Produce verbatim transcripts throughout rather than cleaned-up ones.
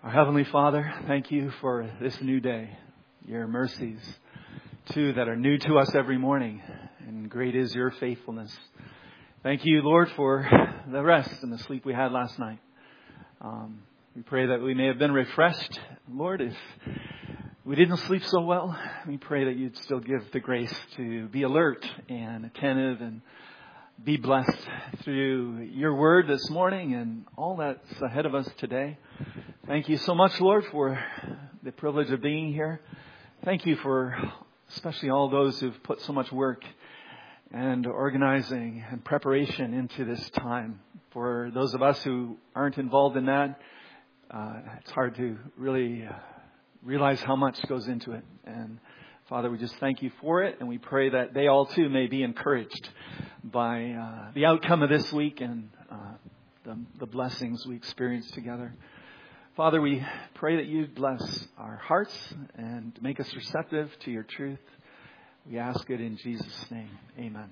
Our Heavenly Father, thank you for this new day, your mercies, too, that are new to us every morning, and great is your faithfulness. Thank you, Lord, for the rest and the sleep we had last night. Um, we pray that we may have been refreshed. Lord, if we didn't sleep so well, we pray that you'd still give the grace to be alert and attentive and be blessed through your word this morning and all that's ahead of us today. Thank you so much, Lord, for the privilege of being here. Thank you for especially all those who've put so much work and organizing and preparation into this time. For those of us who aren't involved in that, uh, it's hard to really uh, realize how much goes into it. And Father, we just thank you for it, and we pray that they all too may be encouraged by uh, the outcome of this week and uh, the, the blessings we experience together. Father, we pray that you bless our hearts and make us receptive to your truth. We ask it in Jesus' name. Amen.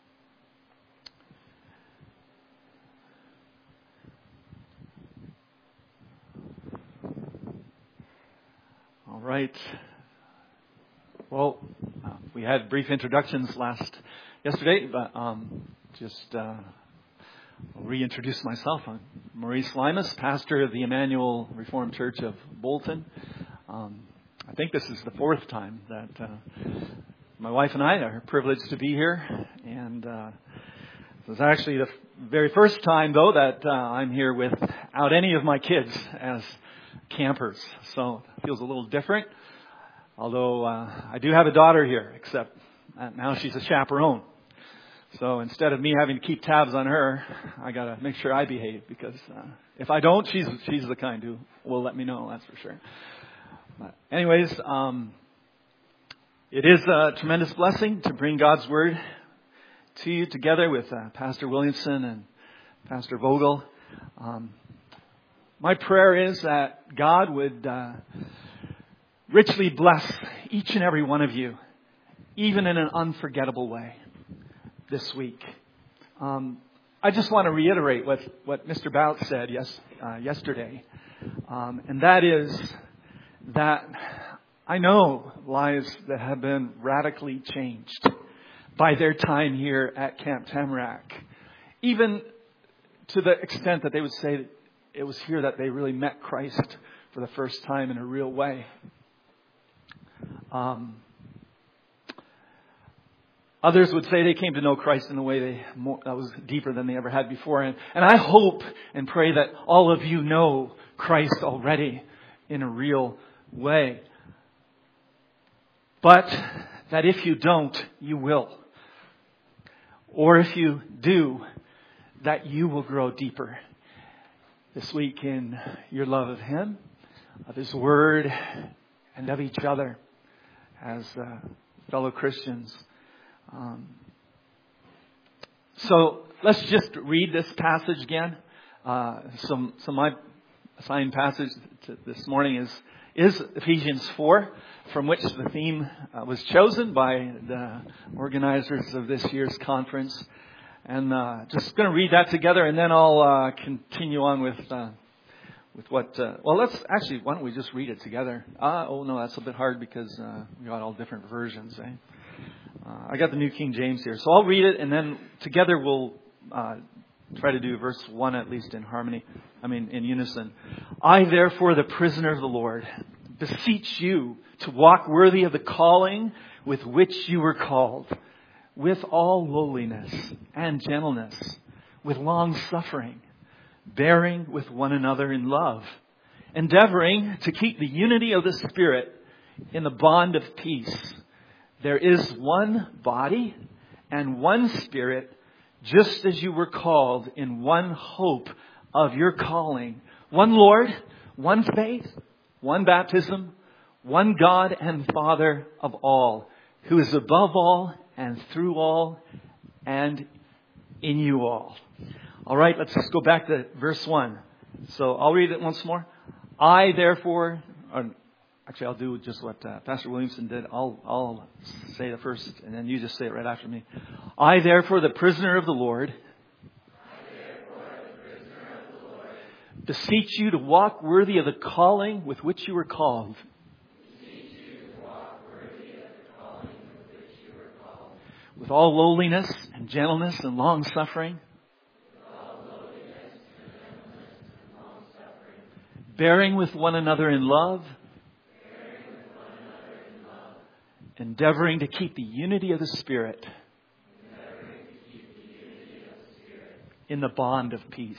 All right. Well, uh, we had brief introductions last yesterday, but um, just uh, I'll reintroduce myself. I'm Maurice Limas, pastor of the Emmanuel Reformed Church of Bolton. Um, I think this is the fourth time that uh, my wife and I are privileged to be here, and uh, it was actually the very first time, though, that uh, I'm here without any of my kids as campers, so it feels a little different. Although uh, I do have a daughter here, except now she's a chaperone. So instead of me having to keep tabs on her, I got to make sure I behave, because uh, if I don't, she's she's the kind who will let me know, that's for sure. But anyways, um, it is a tremendous blessing to bring God's Word to you together with uh, Pastor Williamson and Pastor Vogel. Um, my prayer is that God would Uh, richly bless each and every one of you, even in an unforgettable way this week. Um, I just want to reiterate what, what Mister Bout said yes, uh, yesterday. Um, and that is that I know lives that have been radically changed by their time here at Camp Tamarack. Even to the extent that they would say that it was here that they really met Christ for the first time in a real way. Um, others would say they came to know Christ in a way they more, that was deeper than they ever had before. And, and I hope and pray that all of you know Christ already in a real way. But that if you don't, you will. Or if you do, that you will grow deeper this week in your love of Him, of His Word, and of each other as uh, fellow Christians. Um, so let's just read this passage again. Uh, so, so my assigned passage to this morning is is Ephesians four, from which the theme uh, was chosen by the organizers of this year's conference. And uh, just going to read that together, and then I'll uh, continue on with uh, with what. Uh, well, let's actually. Why don't we just read it together? Uh, oh no, that's a bit hard because uh, we got all different versions. Eh? Uh, I got the New King James here, so I'll read it, and then together we'll uh, try to do verse one at least in harmony. I mean, in unison. I, therefore, the prisoner of the Lord, beseech you to walk worthy of the calling with which you were called, with all lowliness and gentleness, with long suffering, bearing with one another in love, endeavoring to keep the unity of the Spirit in the bond of peace. There is one body and one Spirit, just as you were called in one hope of your calling. One Lord, one faith, one baptism, one God and Father of all, who is above all and through all and in you all. All right, let's just go back to verse one. So I'll read it once more. I, therefore, or actually I'll do just what uh, Pastor Williamson did. I'll, I'll say the first, and then you just say it right after me. I, therefore, the prisoner of the Lord, beseech you to walk worthy of the calling with which you were called. With all lowliness and gentleness and long suffering. Bearing with one another in love. Endeavoring to keep the unity of the Spirit. In the bond of peace.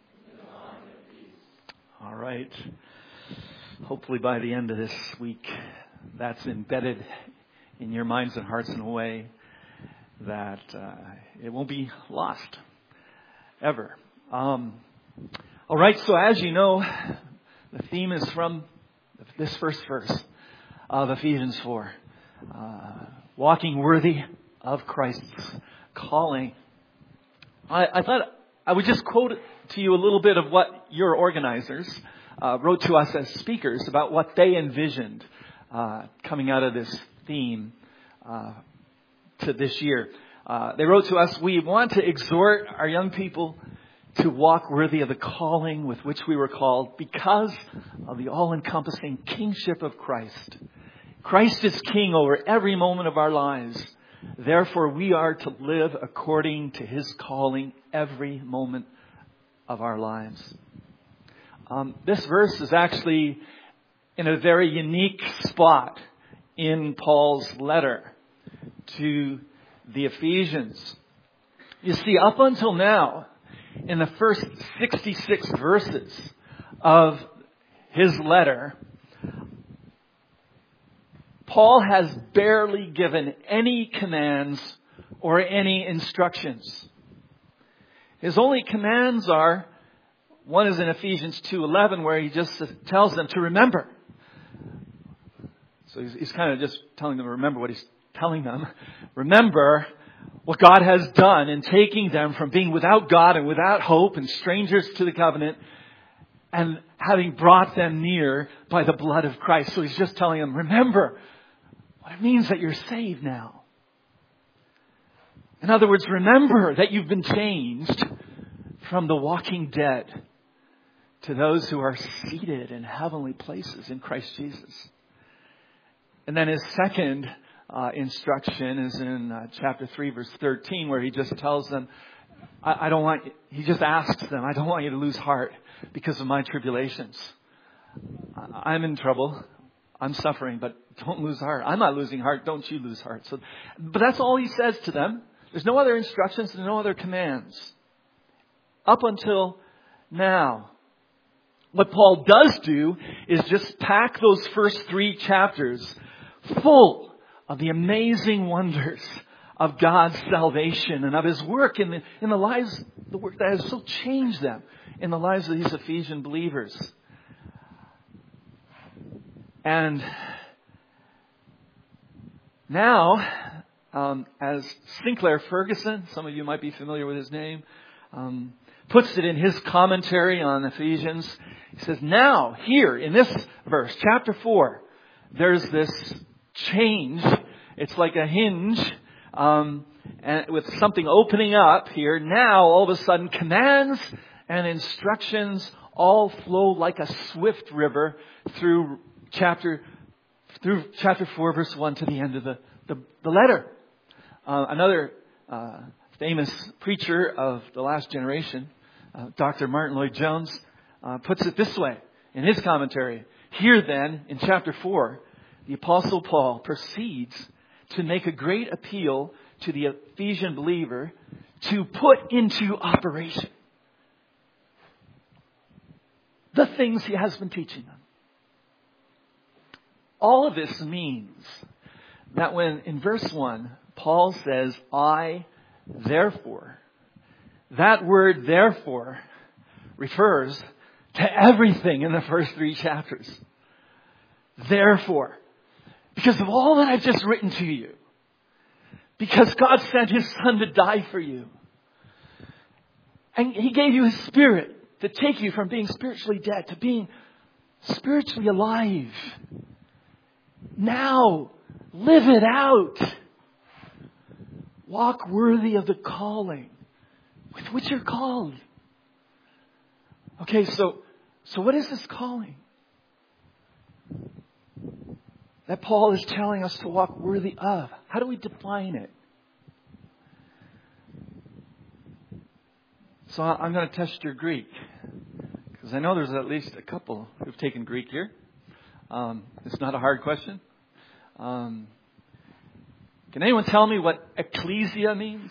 All right. Hopefully by the end of this week, that's embedded in your minds and hearts in a way that uh, it won't be lost ever. Um, all right. So as you know, the theme is from this first verse of Ephesians four. Uh, walking worthy of Christ's calling. I, I thought I would just quote to you a little bit of what your organizers uh, wrote to us as speakers about what they envisioned uh, coming out of this theme uh, to this year. Uh, they wrote to us, we want to exhort our young people to walk worthy of the calling with which we were called because of the all-encompassing kingship of Christ. Christ is king over every moment of our lives. Therefore, we are to live according to his calling every moment of our lives. Um, this verse is actually in a very unique spot in Paul's letter to the Ephesians. You see, up until now, in the first sixty-six verses of his letter, Paul has barely given any commands or any instructions. His only commands are, one is in Ephesians two eleven, where he just tells them to remember. So he's, he's kind of just telling them to remember what he's telling them. Remember what God has done in taking them from being without God and without hope and strangers to the covenant and having brought them near by the blood of Christ. So he's just telling them, remember what it means that you're saved now. In other words, remember that you've been changed from the walking dead to those who are seated in heavenly places in Christ Jesus. And then his second uh, instruction is in uh, chapter three, verse thirteen, where he just tells them, I, I don't want, he just asks them, I don't want you to lose heart because of my tribulations. I, I'm in trouble. I'm suffering, but don't lose heart. I'm not losing heart. Don't you lose heart. So, but that's all he says to them. There's no other instructions. There's no other commands. Up until now. What Paul does do is just pack those first three chapters full of the amazing wonders of God's salvation and of his work in the, in the lives, the work that has so changed them in the lives of these Ephesian believers. And now, um, as Sinclair Ferguson, some of you might be familiar with his name, um, puts it in his commentary on Ephesians. He says, now, here, in this verse, chapter four, there's this change. It's like a hinge, um, and with something opening up here. Now, all of a sudden, commands and instructions all flow like a swift river through chapter through chapter four, verse one to the end of the, the, the letter. Uh, another uh, famous preacher of the last generation, uh, Doctor Martin Lloyd-Jones, uh, puts it this way in his commentary. Here then, in chapter four, the Apostle Paul proceeds to make a great appeal to the Ephesian believer to put into operation the things he has been teaching them. All of this means that when in verse one, Paul says, I, therefore, that word therefore refers to everything in the first three chapters. Therefore, because of all that I've just written to you, because God sent his Son to die for you, and he gave you his Spirit to take you from being spiritually dead to being spiritually alive. Now, live it out. Walk worthy of the calling with which you're called. Okay, so So what is this calling that Paul is telling us to walk worthy of? How do we define it? So I'm going to test your Greek, because I know there's at least a couple who've taken Greek here. Um, it's not a hard question. Um, can anyone tell me what ecclesia means?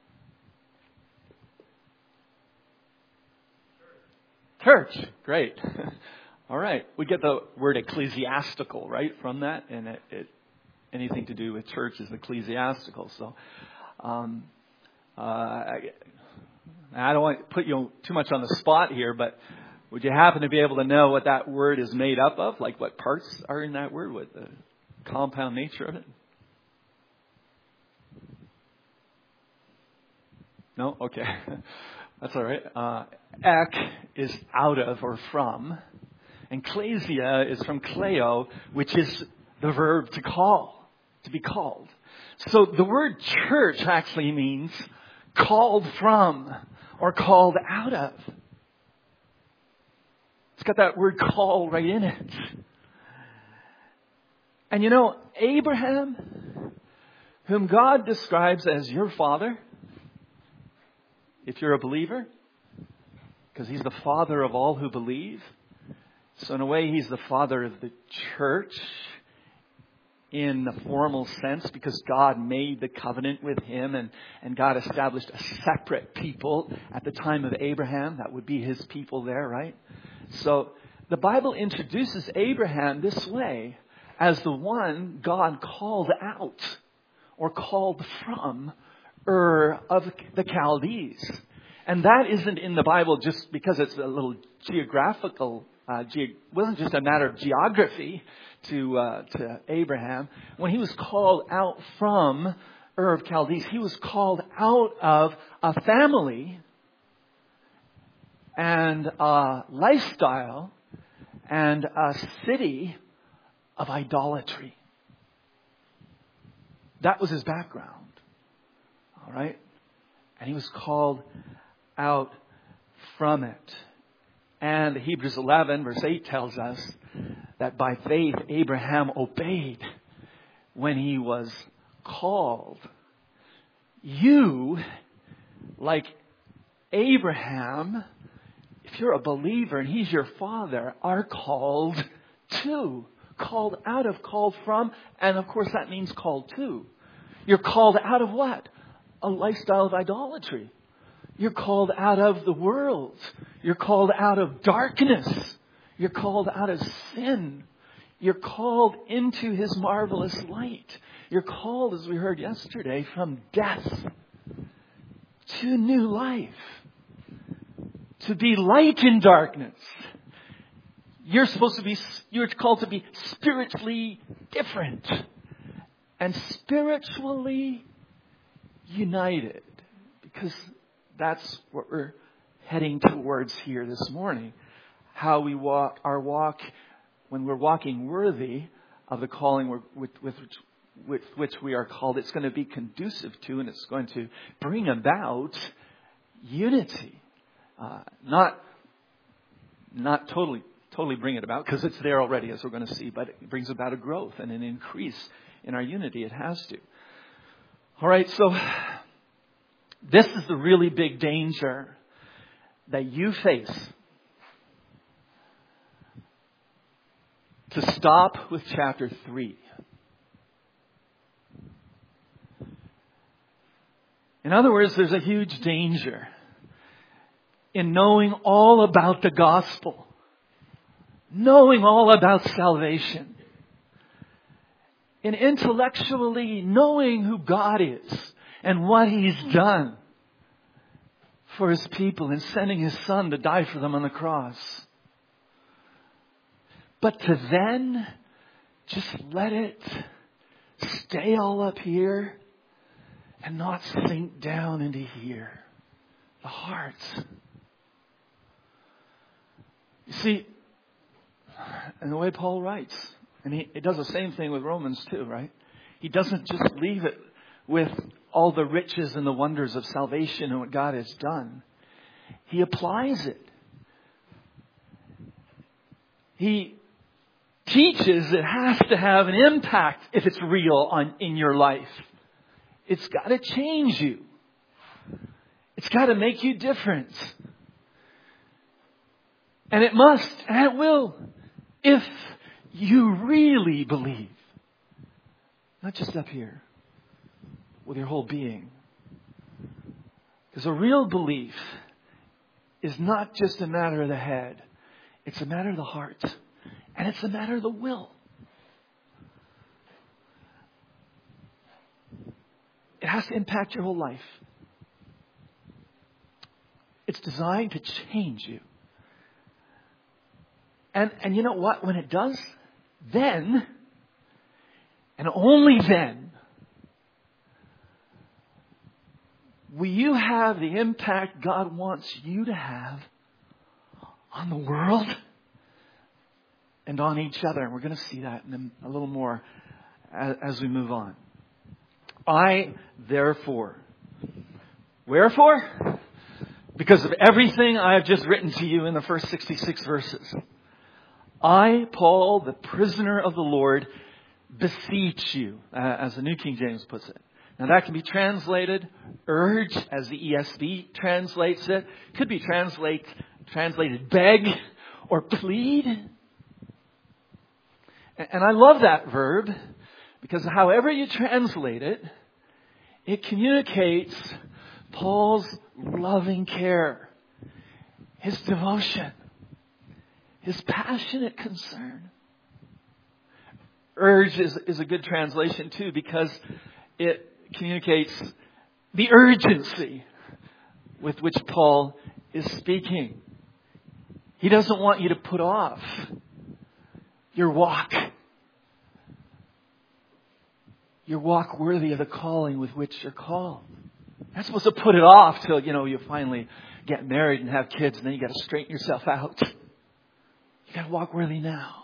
Church. Great. All right. We get the word ecclesiastical, right, from that. And it, it anything to do with church is ecclesiastical. So um, uh, I, I don't want to put you too much on the spot here, but would you happen to be able to know what that word is made up of? Like what parts are in that word? What the compound nature of it? No? Okay. That's all right. Uh, ek is out of or from. And klesia is from kleo, which is the verb to call, to be called. So the word church actually means called from or called out of. It's got that word call right in it. And you know, Abraham, whom God describes as your father, if you're a believer, because he's the father of all who believe. So in a way, he's the father of the church in the formal sense, because God made the covenant with him, and, and God established a separate people at the time of Abraham. That would be his people there, right? So the Bible introduces Abraham this way as the one God called out or called from Ur of the Chaldees. And that isn't in the Bible just because it's a little geographical, uh, ge- wasn't just a matter of geography to uh, to Abraham. When he was called out from Ur of Chaldees, he was called out of a family and a lifestyle and a city of idolatry. That was his background. All right? And he was called out from it. And Hebrews eleven verse eight tells us that by faith Abraham obeyed when he was called. You, like Abraham, if you're a believer and he's your father, are called to. Called out of, called from, and of course that means called to. You're called out of what? A lifestyle of idolatry. You're called out of the world. You're called out of darkness. You're called out of sin. You're called into His marvelous light. You're called, as we heard yesterday, from death to new life. To be light in darkness. You're supposed to be, you're called to be spiritually different and spiritually united, because that's what we're heading towards here this morning. How we walk, our walk, when we're walking worthy of the calling with, with, with, with which we are called, it's going to be conducive to, and it's going to bring about unity. Uh, not, not totally Totally bring it about, because it's there already, as we're going to see, but it brings about a growth and an increase in our unity. It has to. All right, so this is the really big danger that you face. To stop with chapter three. In other words, there's a huge danger in knowing all about the gospel. Knowing all about salvation. And intellectually knowing who God is and what He's done for His people in sending His Son to die for them on the cross. But to then just let it stay all up here and not sink down into here. The heart. You see, and the way Paul writes, and he, he does the same thing with Romans too, right? He doesn't just leave it with all the riches and the wonders of salvation and what God has done. He applies it. He teaches it has to have an impact if it's real on in your life. It's got to change you. It's got to make you different. And it must, and it will, if you really believe. Not just up here, with your whole being. Because a real belief is not just a matter of the head. It's a matter of the heart. And it's a matter of the will. It has to impact your whole life. It's designed to change you. And, and you know what? When it does, then, and only then, will you have the impact God wants you to have on the world and on each other. And we're going to see that in a little more as, as we move on. I, therefore, wherefore? Because of everything I have just written to you in the first sixty-six verses. I, Paul, the prisoner of the Lord, beseech you, uh, as the New King James puts it. Now that can be translated urge, as the E S V translates it. Could be translate, translated beg or plead. And I love that verb because however you translate it, it communicates Paul's loving care, his devotion, his passionate concern. Urge is, is a good translation too because it communicates the urgency with which Paul is speaking. He doesn't want you to put off your walk. Your walk worthy of the calling with which you're called. You're not supposed to put it off till, you know, you finally get married and have kids and then you got to straighten yourself out. You got to walk worthy now.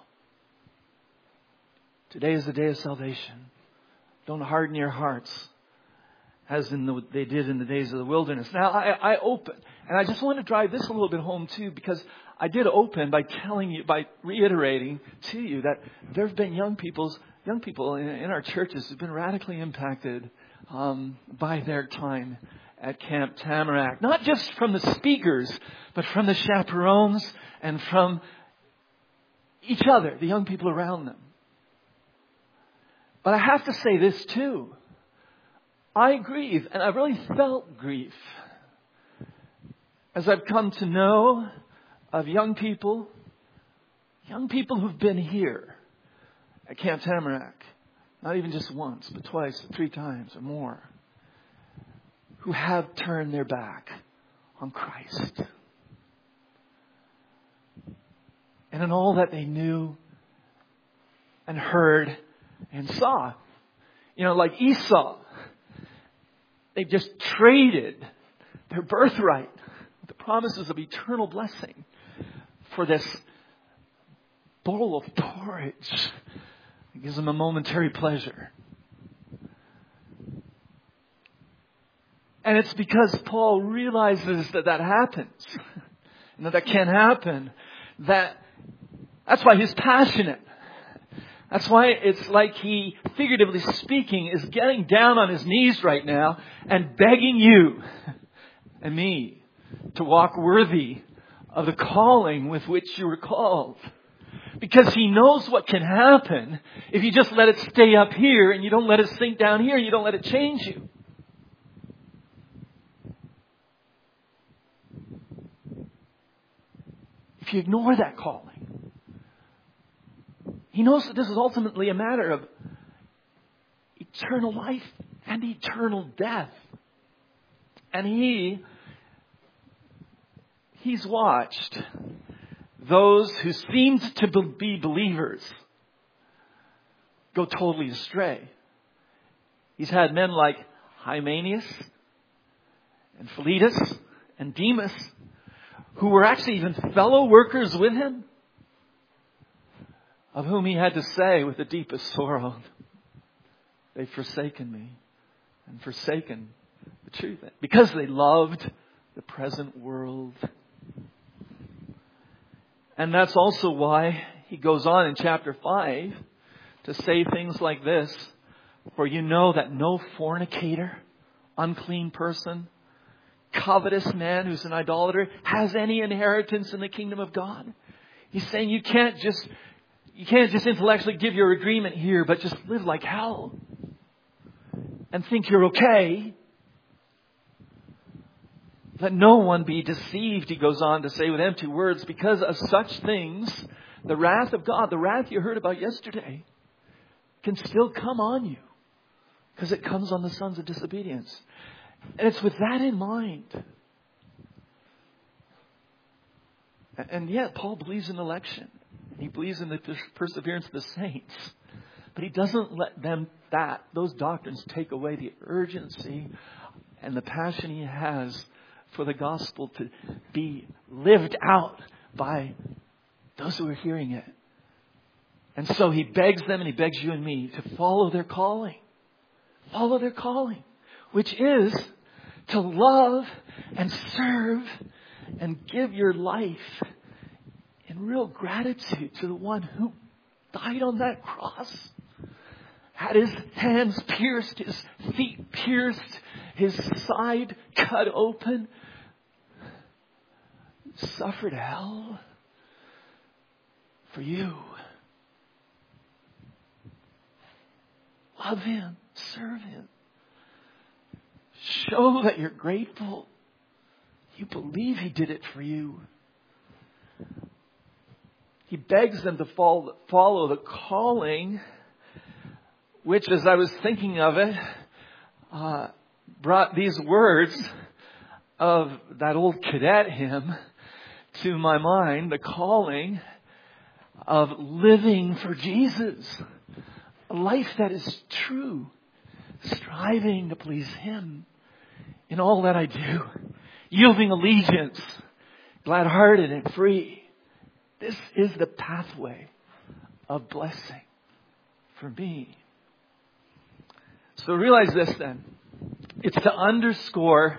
Today is the day of salvation. Don't harden your hearts as in the, they did in the days of the wilderness. Now, I, I open, and I just want to drive this a little bit home too, because I did open by telling you, by reiterating to you that there have been young people's, young people in, in our churches who've been radically impacted um, by their time at Camp Tamarack. Not just from the speakers, but from the chaperones and from each other, the young people around them. But I have to say this too. I grieve, and I've really felt grief as I've come to know of young people, young people who've been here at Camp Tamarack, not even just once, but twice, three times or more, who have turned their back on Christ. And in all that they knew and heard and saw. You know, like Esau, they just traded their birthright, the promises of eternal blessing, for this bowl of porridge. It gives them a momentary pleasure. And it's because Paul realizes that that happens, and that that can happen, that that's why he's passionate. That's why it's like he, figuratively speaking, is getting down on his knees right now and begging you and me to walk worthy of the calling with which you were called. Because he knows what can happen if you just let it stay up here and you don't let it sink down here and you don't let it change you. If you ignore that calling. He knows that this is ultimately a matter of eternal life and eternal death. And he, he's watched those who seemed to be believers go totally astray. He's had men like Hymenaeus and Philetus and Demas who were actually even fellow workers with him, of whom he had to say with the deepest sorrow, they've forsaken me and forsaken the truth. Because they loved the present world. And that's also why he goes on in chapter five to say things like this. For you know that no fornicator, unclean person, covetous man who's an idolater has any inheritance in the kingdom of God. He's saying you can't just, you can't just intellectually give your agreement here, but just live like hell and think you're okay. Let no one be deceived, he goes on to say with empty words, because of such things, the wrath of God, the wrath you heard about yesterday, can still come on you because it comes on the sons of disobedience. And it's with that in mind. And yet, Paul believes in election. He believes in the perseverance of the saints. But he doesn't let them, that, those doctrines take away the urgency and the passion he has for the gospel to be lived out by those who are hearing it. And so he begs them and he begs you and me to follow their calling. Follow their calling, which is to love and serve and give your life in real gratitude to the one who died on that cross. Had his hands pierced, his feet pierced, his side cut open, suffered hell for you. Love him, serve him. Show that you're grateful. You believe he did it for you. He begs them to follow, follow the calling, which, as I was thinking of it, uh, brought these words of that old cadet hymn to my mind, the calling of living for Jesus. A life that is true, striving to please him in all that I do, yielding allegiance, glad-hearted and free. This is the pathway of blessing for me. So realize this then. It's to underscore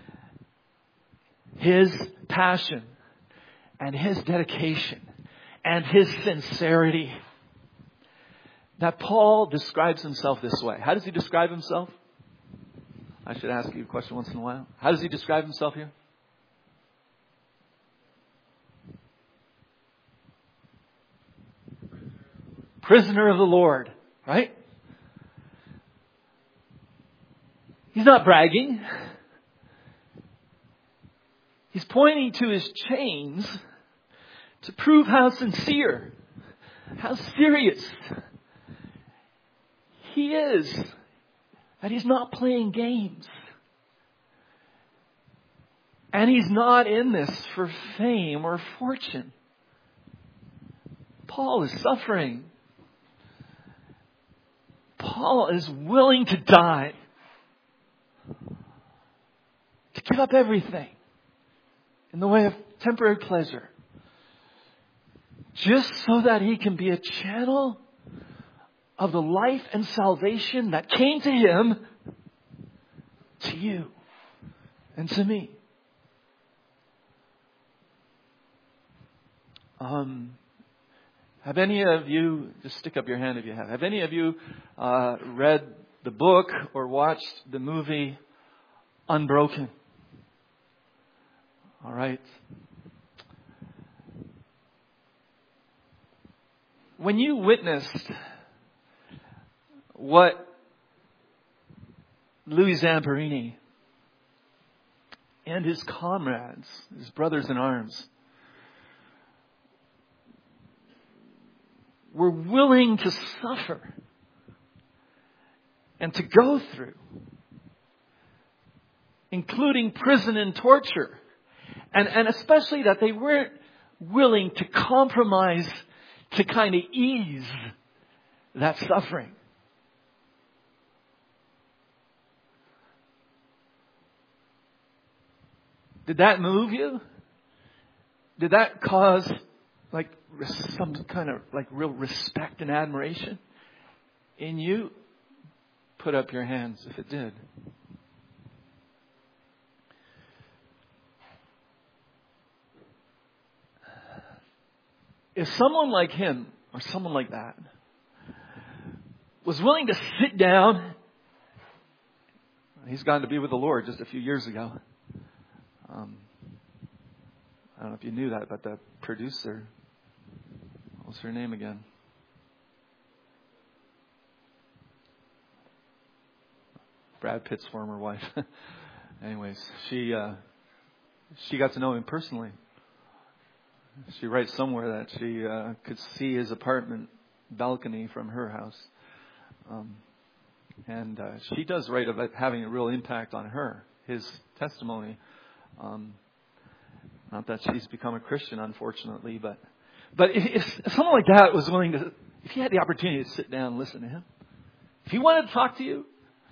his passion and his dedication and his sincerity that Paul describes himself this way. How does he describe himself? I should ask you a question once in a while. How does he describe himself here? Prisoner of the Lord, right? He's not bragging. He's pointing to his chains to prove how sincere, how serious he is. That he's not playing games. And he's not in this for fame or fortune. Paul is suffering. Paul is willing to die. To give up everything in the way of temporary pleasure. Just so that he can be a channel of the life and salvation that came to him, to you, and to me. Um, have any of you, just stick up your hand if you have, have any of you uh, read the book or watched the movie Unbroken? All right. When you witnessed what Louis Zamperini and his comrades, his brothers in arms, were willing to suffer and to go through, including prison and torture, and, and especially that they weren't willing to compromise to kind of ease that suffering. Did that move you? Did that cause like some kind of like real respect and admiration in you? Put up your hands if it did. if someone like him or someone like that was willing to sit down, he's gone to be with the Lord just a few years ago. Um, I don't know if you knew that, but the producer, what's her name again? Brad Pitt's former wife. Anyways, she uh, she got to know him personally. She writes somewhere that she uh, could see his apartment balcony from her house. Um, and uh, she does write about having a real impact on her, his testimony. Um, not that she's become a Christian, unfortunately, but but if, if someone like that was willing to, if you had the opportunity to sit down and listen to him, if he wanted to talk to you,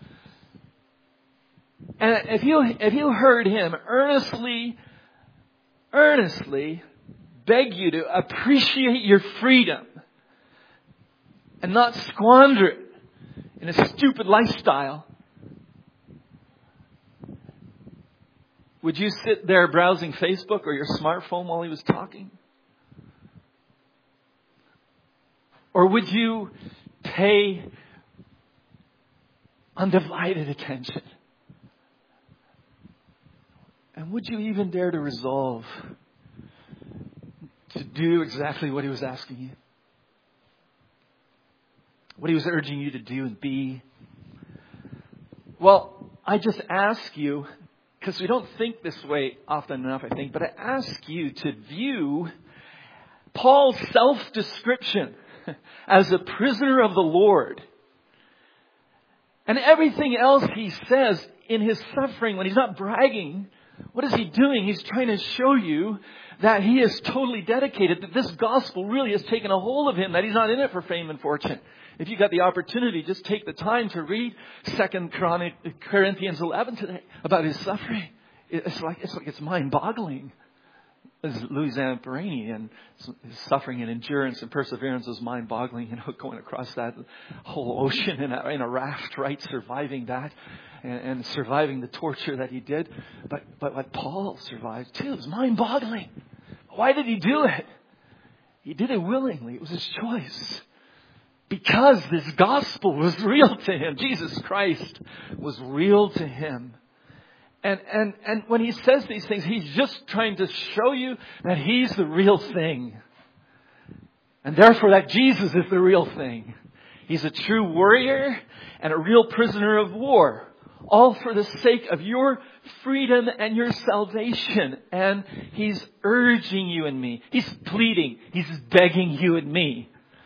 and if you if you heard him earnestly, earnestly beg you to appreciate your freedom and not squander it in a stupid lifestyle, would you sit there browsing Facebook or your smartphone while he was talking? Or would you pay undivided attention? And would you even dare to resolve to do exactly what he was asking you? What he was urging you to do and be? Well, I just ask you, because we don't think this way often enough, I think, but I ask you to view Paul's self-description as a prisoner of the Lord. And everything else he says in his suffering, when he's not bragging, what is he doing? He's trying to show you that he is totally dedicated, that this gospel really has taken a hold of him, that he's not in it for fame and fortune. If you got the opportunity, just take the time to read Second Corinthians eleven today about his suffering. It's like it's like it's mind-boggling. This is Louis Zamperini, and his suffering and endurance and perseverance is mind-boggling. You know, going across that whole ocean in a, in a raft, right? Surviving that, and, and surviving the torture that he did. But but what Paul survived too is mind-boggling. Why did he do it? He did it willingly. It was his choice. Because this gospel was real to him. Jesus Christ was real to him. And, and, and when he says these things, he's just trying to show you that he's the real thing. And therefore that Jesus is the real thing. He's a true warrior and a real prisoner of war. All for the sake of your freedom and your salvation. And he's urging you and me. He's pleading. He's begging you and me.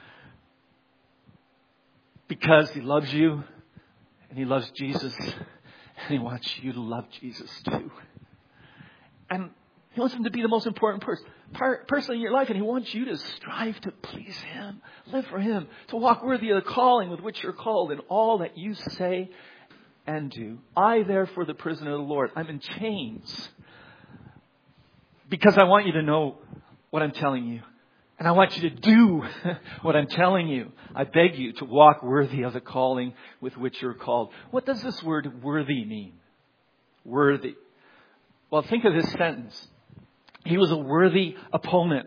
Because he loves you, and he loves Jesus, and he wants you to love Jesus too. And he wants him to be the most important person, person in your life, and he wants you to strive to please him, live for him, to walk worthy of the calling with which you're called in all that you say and do. I, therefore, the prisoner of the Lord, I'm in chains because I want you to know what I'm telling you. And I want you to do what I'm telling you. I beg you to walk worthy of the calling with which you're called. What does this word worthy mean? Worthy. Well, think of this sentence. He was a worthy opponent.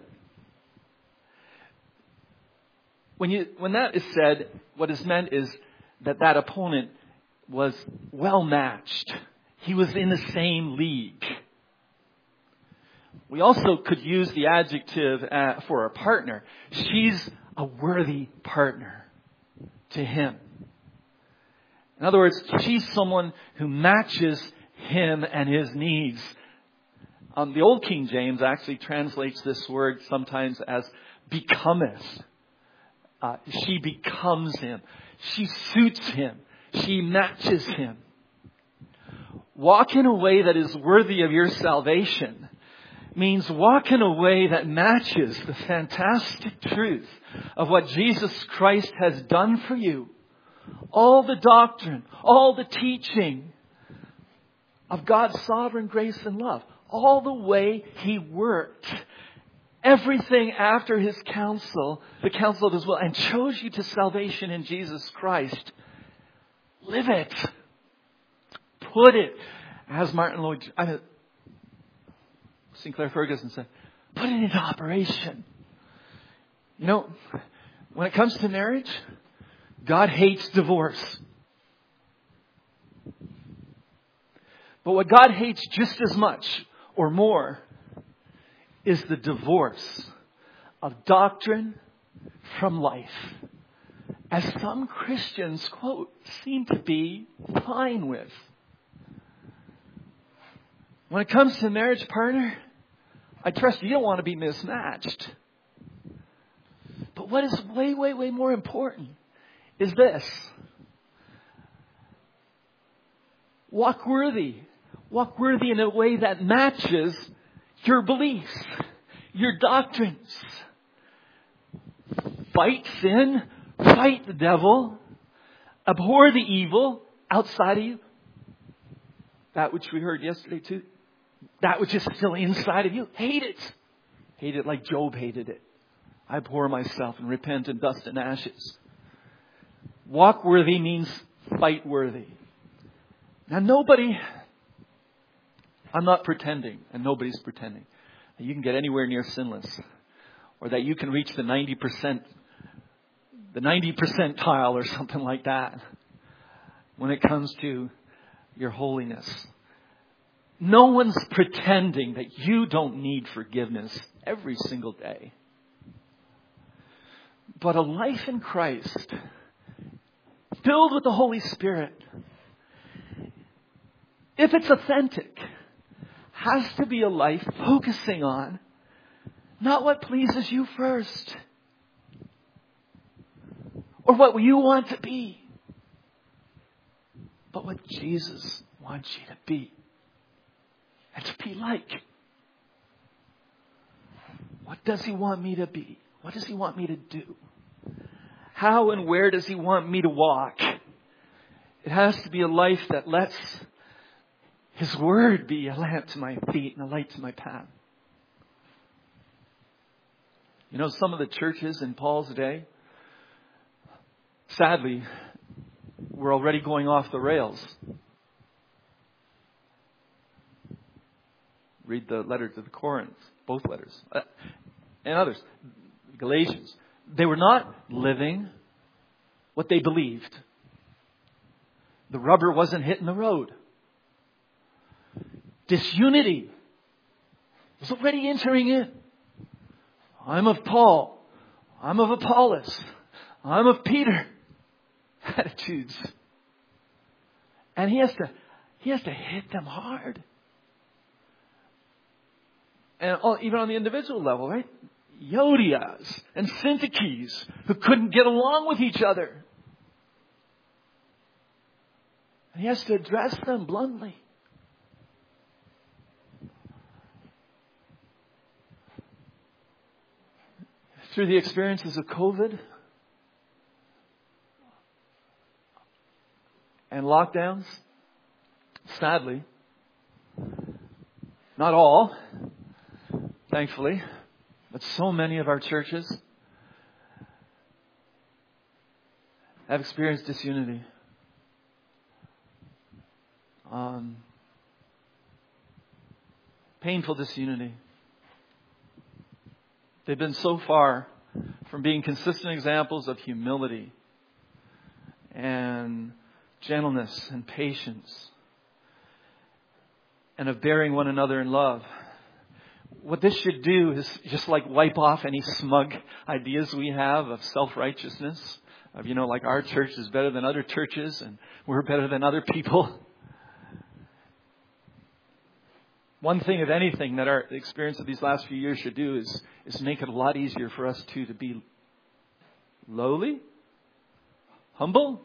When you, when that is said, what is meant is that that opponent was well matched. He was in the same league. We also could use the adjective uh, for a partner. She's a worthy partner to him. In other words, she's someone who matches him and his needs. Um, the Old King James actually translates this word sometimes as becometh. Uh, she becomes him. She suits him. She matches him. Walk in a way that is worthy of your salvation means walk in a way that matches the fantastic truth of what Jesus Christ has done for you. All the doctrine, all the teaching of God's sovereign grace and love. All the way He worked. Everything after His counsel, the counsel of His will, and chose you to salvation in Jesus Christ. Live it. Put it, as Martin Lloyd, I mean, Sinclair Ferguson said, put it into operation. You know, when it comes to marriage, God hates divorce. But what God hates just as much or more is the divorce of doctrine from life. As some Christians, quote, seem to be fine with. When it comes to marriage partner, I trust you don't want to be mismatched. But what is way, way, way more important is this. Walk worthy. Walk worthy in a way that matches your beliefs, your doctrines. Fight sin, fight the devil, abhor the evil outside of you. That which we heard yesterday too. That which is still inside of you. Hate it. Hate it like Job hated it. I abhor myself and repent in dust and ashes. Walk worthy means fight worthy. Now nobody, I'm not pretending, and nobody's pretending, that you can get anywhere near sinless. Or that you can reach the ninety percent, the ninety percentile or something like that. When it comes to your holiness. No one's pretending that you don't need forgiveness every single day. But a life in Christ, filled with the Holy Spirit, if it's authentic, has to be a life focusing on not what pleases you first, or what you want to be, but what Jesus wants you to be. And to be like. What does He want me to be? What does He want me to do? How and where does He want me to walk? It has to be a life that lets His Word be a lamp to my feet and a light to my path. You know, some of the churches in Paul's day, sadly, were already going off the rails. Read the letter to the Corinth, both letters, uh, and others, Galatians. They were not living what they believed. The rubber wasn't hitting the road. Disunity was already entering in. I'm of Paul. I'm of Apollos. I'm of Peter. Attitudes. And he has to, he has to hit them hard. And even on the individual level, right? Yodias and Syntyches who couldn't get along with each other. And he has to address them bluntly. Through the experiences of COVID and lockdowns, sadly, not all, thankfully, but so many of our churches have experienced disunity. Um, painful disunity. They've been so far from being consistent examples of humility and gentleness and patience and of bearing one another in love. What this should do is just like wipe off any smug ideas we have of self-righteousness. Of, you know, like our church is better than other churches and we're better than other people. One thing, if anything, that our experience of these last few years should do is, is make it a lot easier for us too to be lowly, humble.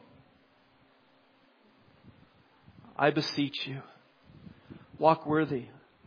I beseech you, walk worthy.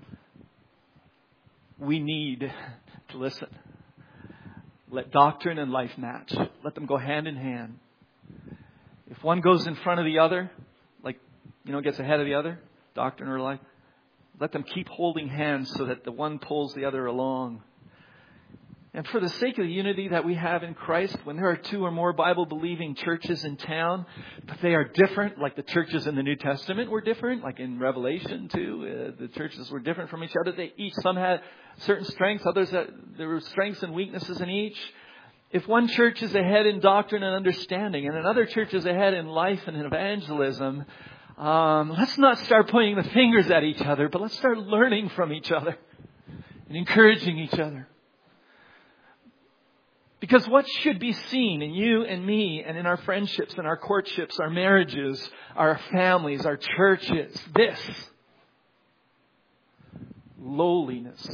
We need to listen. Let doctrine and life match. Let them go hand in hand. If one goes in front of the other, like, you know, gets ahead of the other, doctrine or life, let them keep holding hands so that the one pulls the other along. And for the sake of the unity that we have in Christ, when there are two or more Bible-believing churches in town, but they are different, like the churches in the New Testament were different, like in Revelation too, uh, the churches were different from each other. They each, some had certain strengths, others had, there were strengths and weaknesses in each. if one church is ahead in doctrine and understanding and another church is ahead in life and in evangelism, um, let's not start pointing the fingers at each other, but let's start learning from each other and encouraging each other. Because what should be seen in you and me and in our friendships and our courtships, our marriages, our families, our churches, this: lowliness,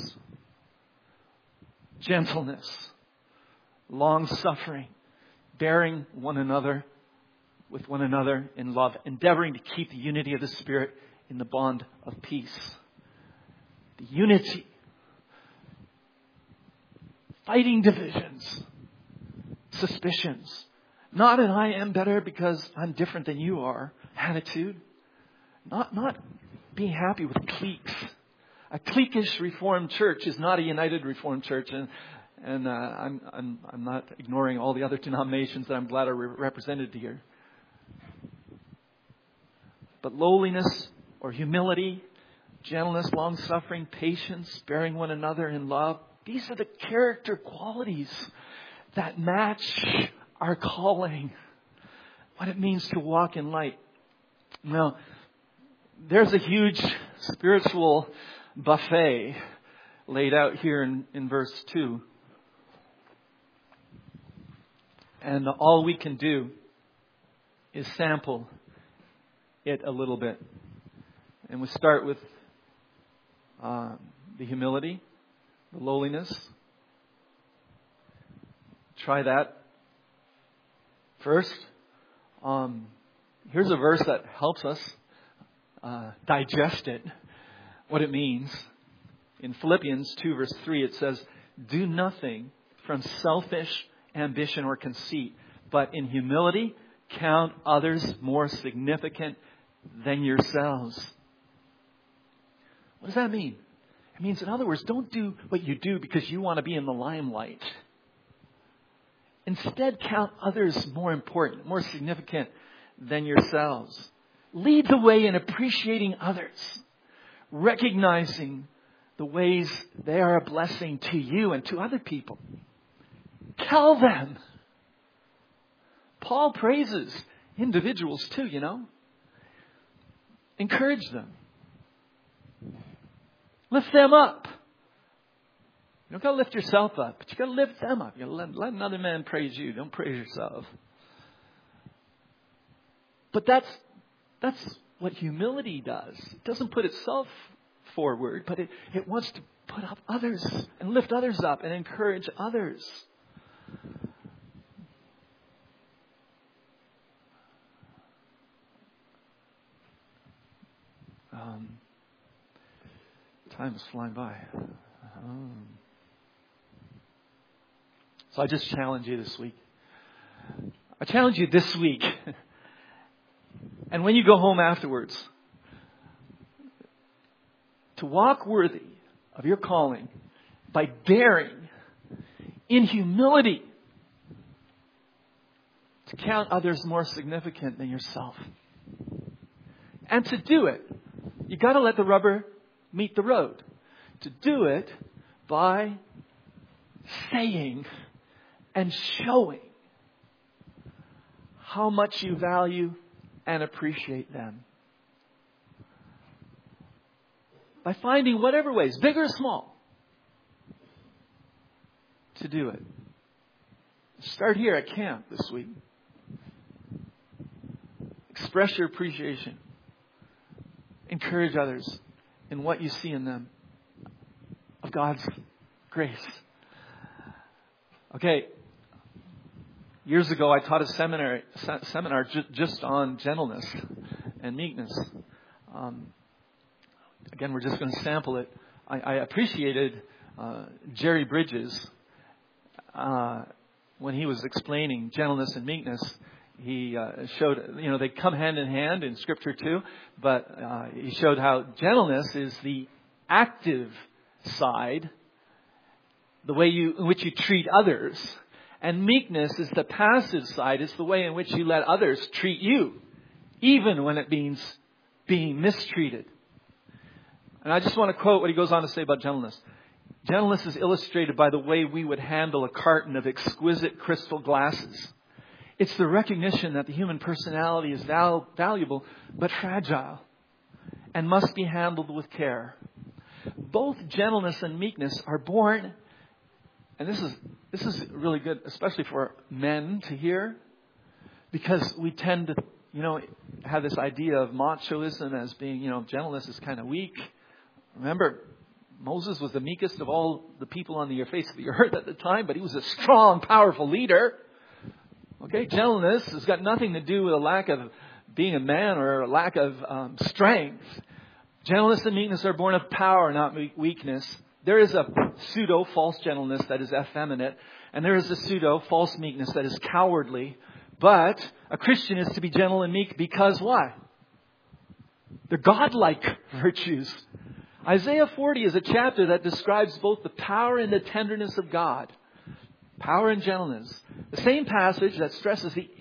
gentleness, long-suffering, bearing one another with one another in love, endeavoring to keep the unity of the Spirit in the bond of peace. The unity. Fighting divisions. Suspicions. Not an I am better because I'm different than you are attitude. Not, not being happy with cliques. A cliquish Reformed church is not a united Reformed church. And, and uh, I'm, I'm, I'm not ignoring all the other denominations that I'm glad are re- represented here. But lowliness or humility, gentleness, long-suffering, patience, bearing one another in love, these are the character qualities that match our calling, what it means to walk in light. Now, there's a huge spiritual buffet laid out here in, in verse two. And all we can do is sample it a little bit. And we start with uh, the humility, the lowliness. Try that first. Um, here's a verse that helps us uh, digest it, what it means. In Philippians two verse three it says, "Do nothing from selfish ambition or conceit, but in humility count others more significant than yourselves." What does that mean? It means, in other words, don't do what you do because you want to be in the limelight. Instead, count others more important, more significant than yourselves. Lead the way in appreciating others, recognizing the ways they are a blessing to you and to other people. Tell them. Paul praises individuals too, you know. Encourage them. Lift them up. You don't got to lift yourself up, but you got to lift them up. You got to let, let another man praise you. Don't praise yourself. But that's that's what humility does. It doesn't put itself forward, but it, it wants to put up others and lift others up and encourage others. Um, time is flying by. Um, so I just challenge you this week. I challenge you this week. And when you go home afterwards, to walk worthy of your calling by daring in humility to count others more significant than yourself. And to do it, you got to let the rubber meet the road. To do it by saying and showing how much you value and appreciate them. By finding whatever ways, big or small, to do it. Start here at camp this week. Express your appreciation. Encourage others in what you see in them of God's grace. Okay. Years ago, I taught a seminar, seminar ju- just on gentleness and meekness. Um, again, we're just going to sample it. I, I appreciated uh, Jerry Bridges uh, when he was explaining gentleness and meekness. He uh, showed, you know, they come hand in hand in Scripture too, but uh, he showed how gentleness is the active side, the way you, in which you treat others. And meekness is the passive side. It's the way in which you let others treat you, even when it means being mistreated. And I just want to quote what he goes on to say about gentleness. Gentleness is illustrated by the way we would handle a carton of exquisite crystal glasses. It's the recognition that the human personality is val- valuable but fragile and must be handled with care. Both gentleness and meekness are born, and this is this is really good, especially for men to hear, because we tend to, you know, have this idea of machoism as being, you know, gentleness is kind of weak. Remember, Moses was the meekest of all the people on the face of the earth at the time, but he was a strong, powerful leader. Okay, gentleness has got nothing to do with a lack of being a man or a lack of um, strength. Gentleness and meekness are born of power, not weakness. There is a pseudo false gentleness that is effeminate, and there is a pseudo false meekness that is cowardly. But a Christian is to be gentle and meek because why? They're godlike virtues. Isaiah forty is a chapter that describes both the power and the tenderness of God. Power and gentleness. The same passage that stresses the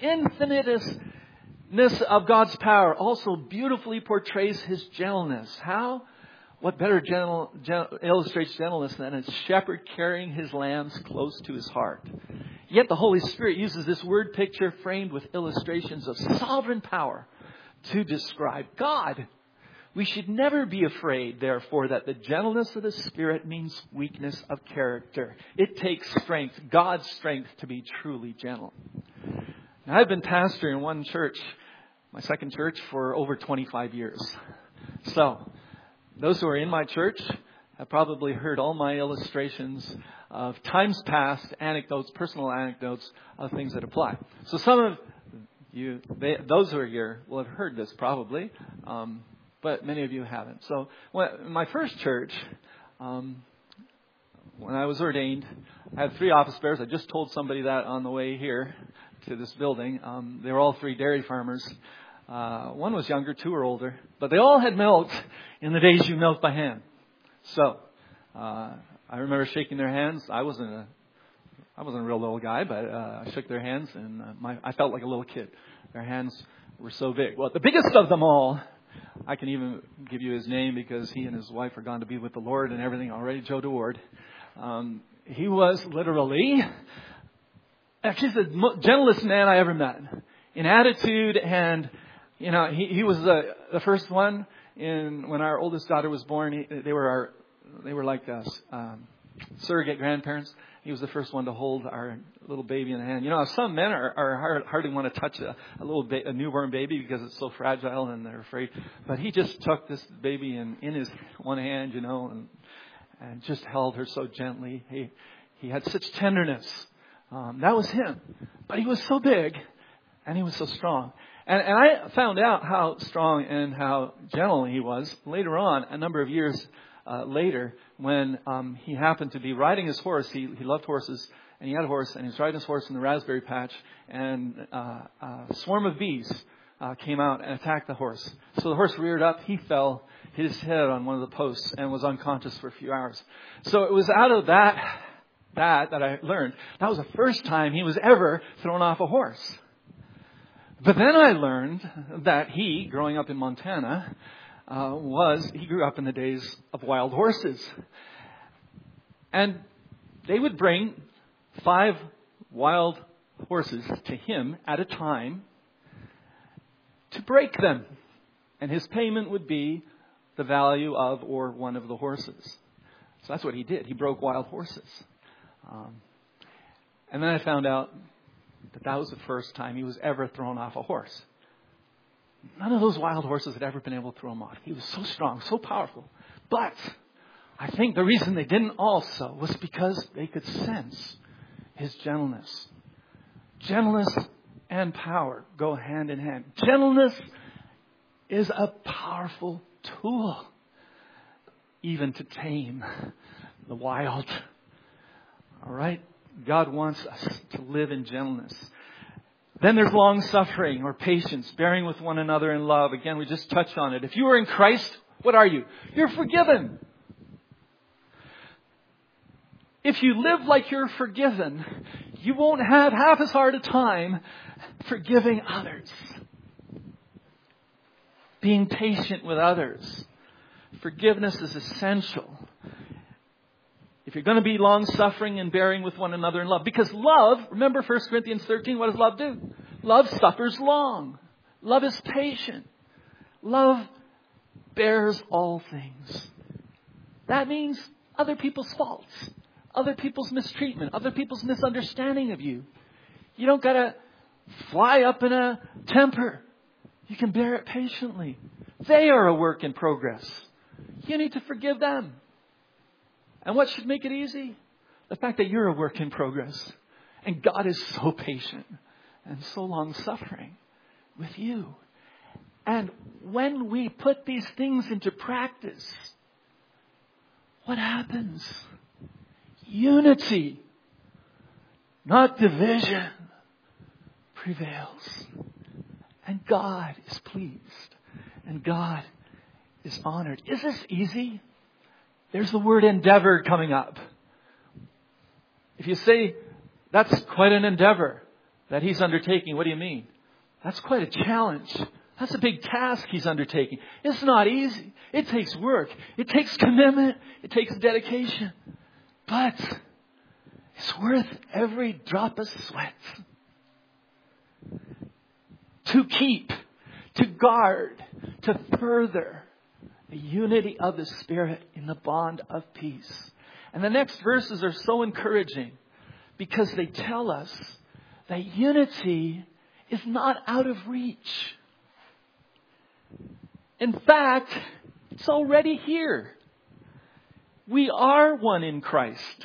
infiniteness of God's power also beautifully portrays His gentleness. How? What better gentle, gentle, illustrates gentleness than a shepherd carrying his lambs close to his heart? Yet the Holy Spirit uses this word picture framed with illustrations of sovereign power to describe God. We should never be afraid, therefore, that the gentleness of the Spirit means weakness of character. It takes strength, God's strength, to be truly gentle. Now, I've been pastor in one church, my second church, for over twenty-five years. So, those who are in my church have probably heard all my illustrations of times past, anecdotes, personal anecdotes of things that apply. So some of you, they, those who are here, will have heard this probably. Um, But many of you haven't. So when, in my first church, um, when I was ordained, I had three office bearers. I just told somebody that on the way here to this building. Um, they were all three dairy farmers. Uh, one was younger, two were older. But they all had milked in the days you milked by hand. So uh, I remember shaking their hands. I wasn't a, I wasn't a real little guy, but uh, I shook their hands, and uh, my, I felt like a little kid. Their hands were so big. Well, the biggest of them all, I can even give you his name because he and his wife are gone to be with the Lord and everything already, Joe DeWard. Um, he was literally, actually the gentlest man I ever met in attitude. And, you know, he, he was the, the first one in, when our oldest daughter was born, he, they were our, they were like us, um, surrogate grandparents. He was the first one to hold our little baby in the hand. You know, some men are, are hard, hardly want to touch a, a little ba- a newborn baby because it's so fragile and they're afraid. But he just took this baby in, in his one hand, you know, and, and just held her so gently. He he had such tenderness. Um, that was him. But he was so big and he was so strong. And, and I found out how strong and how gentle he was later on, a number of years Uh, later, when um, he happened to be riding his horse. He, he loved horses, and he had a horse, and he was riding his horse in the raspberry patch, and uh, a swarm of bees uh, came out and attacked the horse. So the horse reared up, he fell, hit his head on one of the posts, and was unconscious for a few hours. So it was out of that, that, that I learned, that was the first time he was ever thrown off a horse. But then I learned that he, growing up in Montana, Uh, was, he grew up in the days of wild horses. And they would bring five wild horses to him at a time to break them. And his payment would be the value of or one of the horses. So that's what he did. He broke wild horses. Um, and then I found out that that was the first time he was ever thrown off a horse. None of those wild horses had ever been able to throw him off. He was so strong, so powerful. But I think the reason they didn't also was because they could sense his gentleness. Gentleness and power go hand in hand. Gentleness is a powerful tool, even to tame the wild. All right? God wants us to live in gentleness. Then there's long suffering or patience, bearing with one another in love. Again, we just touched on it. If you are in Christ, what are you? You're forgiven. If you live like you're forgiven, you won't have half as hard a time forgiving others. Being patient with others. Forgiveness is essential if you're going to be long-suffering and bearing with one another in love, because love, remember First Corinthians thirteen, what does love do? Love suffers long. Love is patient. Love bears all things. That means other people's faults, other people's mistreatment, other people's misunderstanding of you. You don't got to fly up in a temper. You can bear it patiently. They are a work in progress. You need to forgive them. And what should make it easy? The fact that you're a work in progress. And God is so patient and so long-suffering with you. And when we put these things into practice, what happens? Unity, not division, prevails. And God is pleased. And God is honored. Is this easy? There's the word endeavor coming up. If you say, that's quite an endeavor that he's undertaking, what do you mean? That's quite a challenge. That's a big task he's undertaking. It's not easy. It takes work. It takes commitment. It takes dedication. But it's worth every drop of sweat. To keep, to guard, to further the unity of the Spirit in the bond of peace. And the next verses are so encouraging because they tell us that unity is not out of reach. In fact, it's already here. We are one in Christ.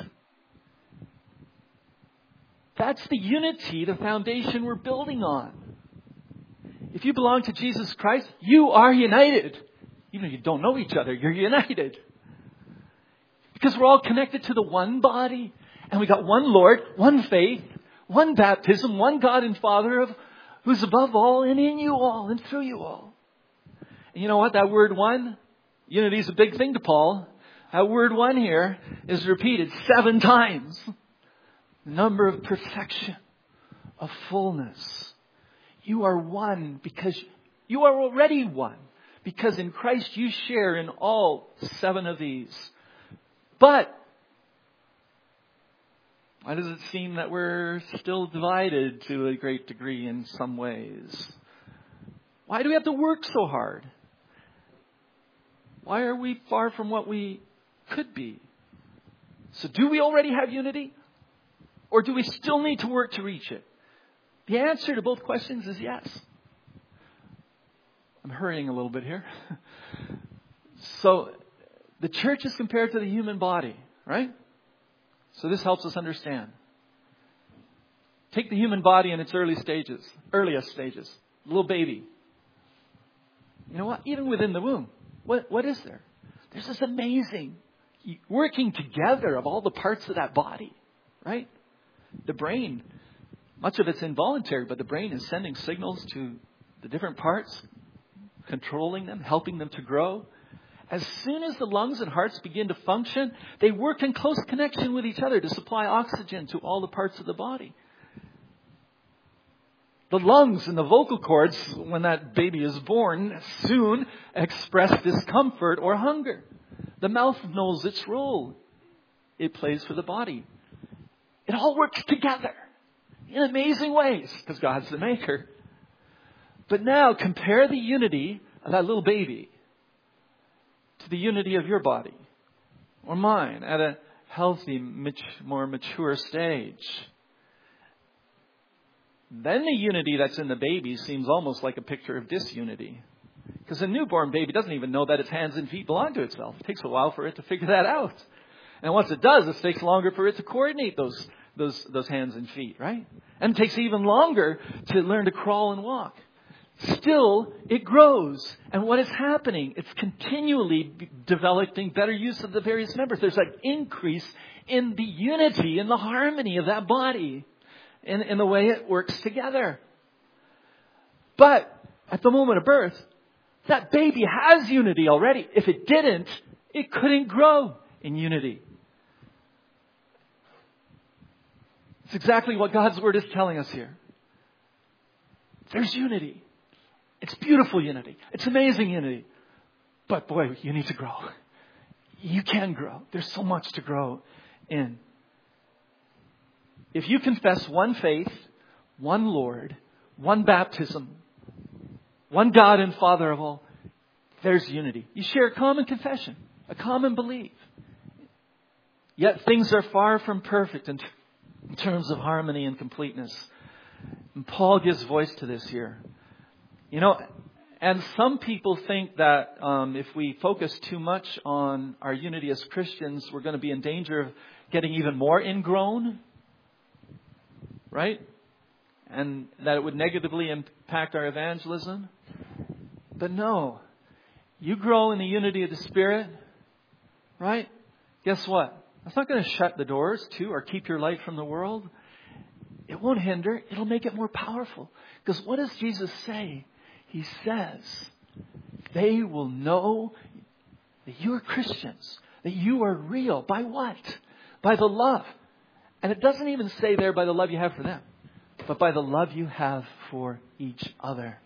That's the unity, the foundation we're building on. If you belong to Jesus Christ, you are united. Even if you don't know each other, you're united. Because we're all connected to the one body. And we got one Lord, one faith, one baptism, one God and Father of who's above all and in you all and through you all. And you know what? That word one, unity is a big thing to Paul. That word one here is repeated seven times. The number of perfection, of fullness. You are one because you are already one. Because in Christ you share in all seven of these. But why does it seem that we're still divided to a great degree in some ways? Why do we have to work so hard? Why are we far from what we could be? So do we already have unity? Or do we still need to work to reach it? The answer to both questions is yes. I'm hurrying a little bit here. So the church is compared to the human body, right? So this helps us understand. Take the human body in its early stages, earliest stages, little baby. You know what? Even within the womb, what what is there? There's this amazing working together of all the parts of that body, right? The brain, much of it's involuntary, but the brain is sending signals to the different parts, controlling them, helping them to grow. As soon as the lungs and hearts begin to function, they work in close connection with each other to supply oxygen to all the parts of the body. The lungs and the vocal cords, when that baby is born, soon express discomfort or hunger. The mouth knows its role it plays for the body. It all works together in amazing ways because God's the maker. But now compare the unity of that little baby to the unity of your body or mine at a healthy, more mature stage. Then the unity that's in the baby seems almost like a picture of disunity. Because a newborn baby doesn't even know that its hands and feet belong to itself. It takes a while for it to figure that out. And once it does, it takes longer for it to coordinate those, those, those hands and feet, right? And it takes even longer to learn to crawl and walk. Still, it grows. And what is happening? It's continually developing better use of the various members. There's an increase in the unity, in the harmony of that body, in, in the way it works together. But at the moment of birth, that baby has unity already. If it didn't, it couldn't grow in unity. It's exactly what God's Word is telling us here. There's unity. It's beautiful unity. It's amazing unity. But boy, you need to grow. You can grow. There's so much to grow in. If you confess one faith, one Lord, one baptism, one God and Father of all, there's unity. You share a common confession, a common belief. Yet things are far from perfect in, t- in terms of harmony and completeness. And Paul gives voice to this here. You know, and some people think that um, if we focus too much on our unity as Christians, we're going to be in danger of getting even more ingrown. Right? And that it would negatively impact our evangelism. But no. You grow in the unity of the Spirit. Right? Guess what? That's not going to shut the doors to or keep your light from the world. It won't hinder. It'll make it more powerful. Because what does Jesus say? He says, they will know that you are Christians. That you are real. By what? By the love. And it doesn't even say there by the love you have for them, but by the love you have for each other.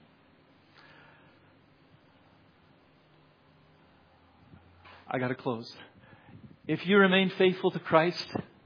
I got to close. If you remain faithful to Christ,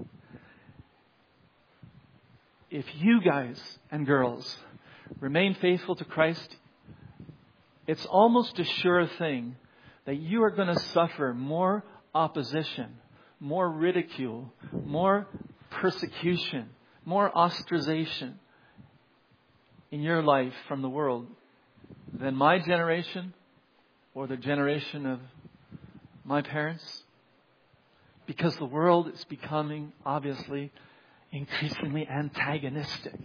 if you guys and girls remain faithful to Christ, it's almost a sure thing that you are going to suffer more opposition, more ridicule, more persecution, more ostracization in your life from the world than my generation or the generation of my parents. Because the world is becoming, obviously, increasingly antagonistic.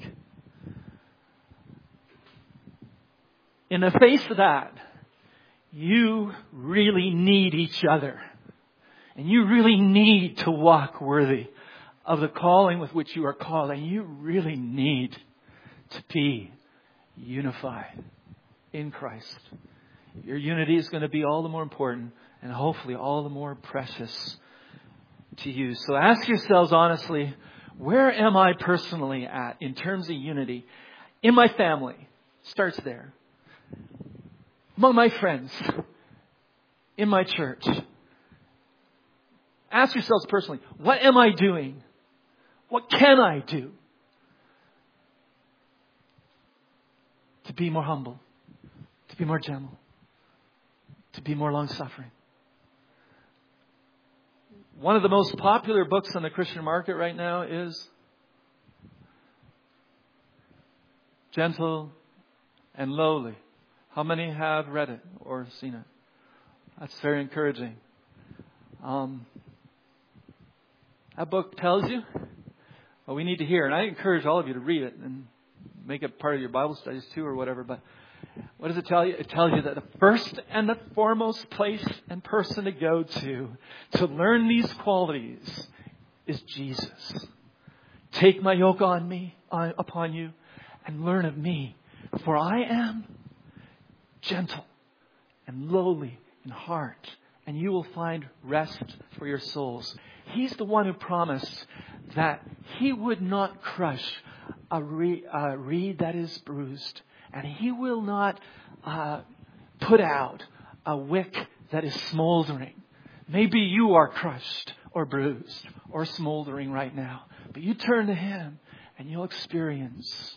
In the face of that, you really need each other. And you really need to walk worthy of the calling with which you are called. And you really need to be unified in Christ. Your unity is going to be all the more important and hopefully all the more precious to you. So ask yourselves honestly, where am I personally at in terms of unity? In my family. Starts there. Among my friends. In my church. Ask yourselves personally, what am I doing? What can I do to be more humble, to be more gentle, to be more long-suffering? One of the most popular books on the Christian market right now is Gentle and Lowly. How many have read it or seen it? That's very encouraging. Um, that book tells you what we need to hear. And I encourage all of you to read it and make it part of your Bible studies too or whatever. But what does it tell you? It tells you that the first and the foremost place and person to go to to learn these qualities is Jesus. Take my yoke on me, on, upon you, and learn of me. For I am gentle and lowly in heart, and you will find rest for your souls. He's the one who promised that He would not crush a, re, a reed that is bruised, and He will not uh, put out a wick that is smoldering. Maybe you are crushed or bruised or smoldering right now, but you turn to Him and you'll experience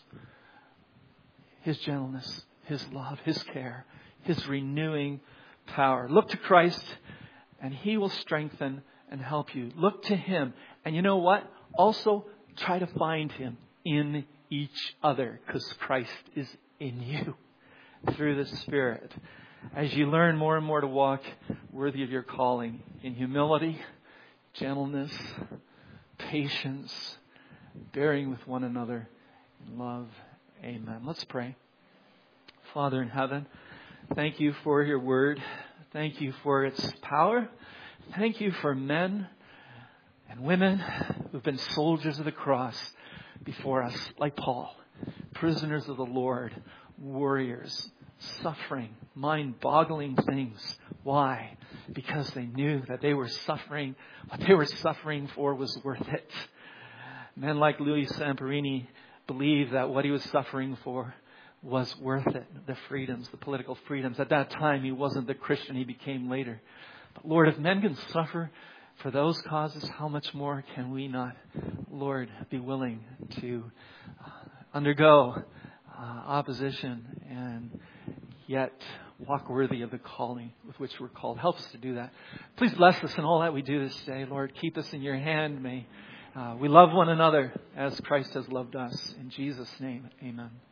His gentleness, His love, His care, His renewing power. Look to Christ and He will strengthen and help you. Look to Him. And you know what? Also try to find Him in each other, because Christ is in you through the Spirit. As you learn more and more to walk worthy of your calling in humility, gentleness, patience, bearing with one another in love. Amen. Let's pray. Father in heaven, thank you for your word. Thank you for its power. Thank you for men and women who've been soldiers of the cross before us, like Paul, prisoners of the Lord, warriors, suffering, mind-boggling things. Why? Because they knew that they were suffering. What they were suffering for was worth it. Men like Louis Samperini believed that what he was suffering for was worth it. The freedoms, the political freedoms. At that time, he wasn't the Christian he became later. But Lord, if men can suffer for those causes, how much more can we not, Lord, be willing to undergo uh, opposition and yet walk worthy of the calling with which we're called. Help us to do that. Please bless us in all that we do this day. Lord, keep us in your hand. May uh, we love one another as Christ has loved us. In Jesus' name, amen.